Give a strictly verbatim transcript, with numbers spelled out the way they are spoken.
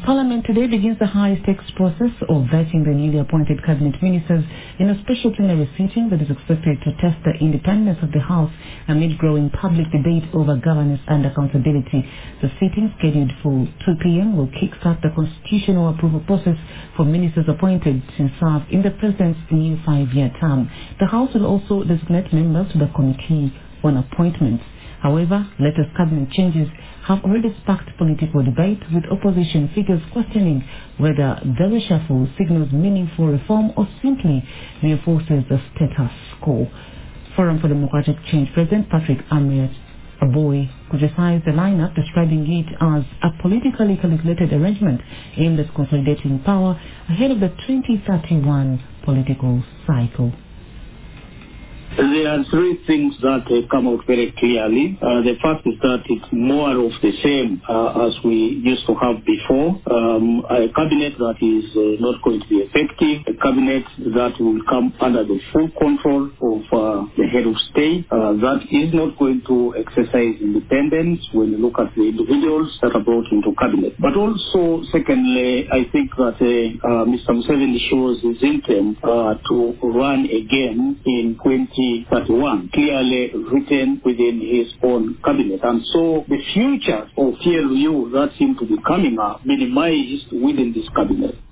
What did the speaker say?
Parliament today begins the high-stakes process of vetting the newly appointed cabinet ministers in a special plenary sitting that is expected to test the independence of the House amid growing public debate over governance and accountability. The sitting, scheduled for two p m, will kickstart the constitutional approval process for ministers appointed to serve in the President's new five-year term. The House will also designate members to the Committee on Appointments. However, latest cabinet changes have already sparked political debate, with opposition figures questioning whether the reshuffle signals meaningful reform or simply reinforces the status quo. Forum for Democratic Change President Patrick Amriat Aboy criticized the lineup, describing it as a politically calculated arrangement aimed at consolidating power ahead of the twenty thirty-one political cycle. There are three things that uh, come out very clearly. Uh, the first is that it's more of the same uh, as we used to have before. Um, a cabinet that is uh, not going to be effective, a cabinet that will come under the full control of uh, the head of state, uh, that is not going to exercise independence when you look at the individuals that are brought into cabinet. But also, secondly, I think that uh, uh, Mister Museveni shows his intent uh, to run again in twenty thirty-one, clearly written within his own cabinet. And so the future of T L U that seem to be coming up minimized within this cabinet.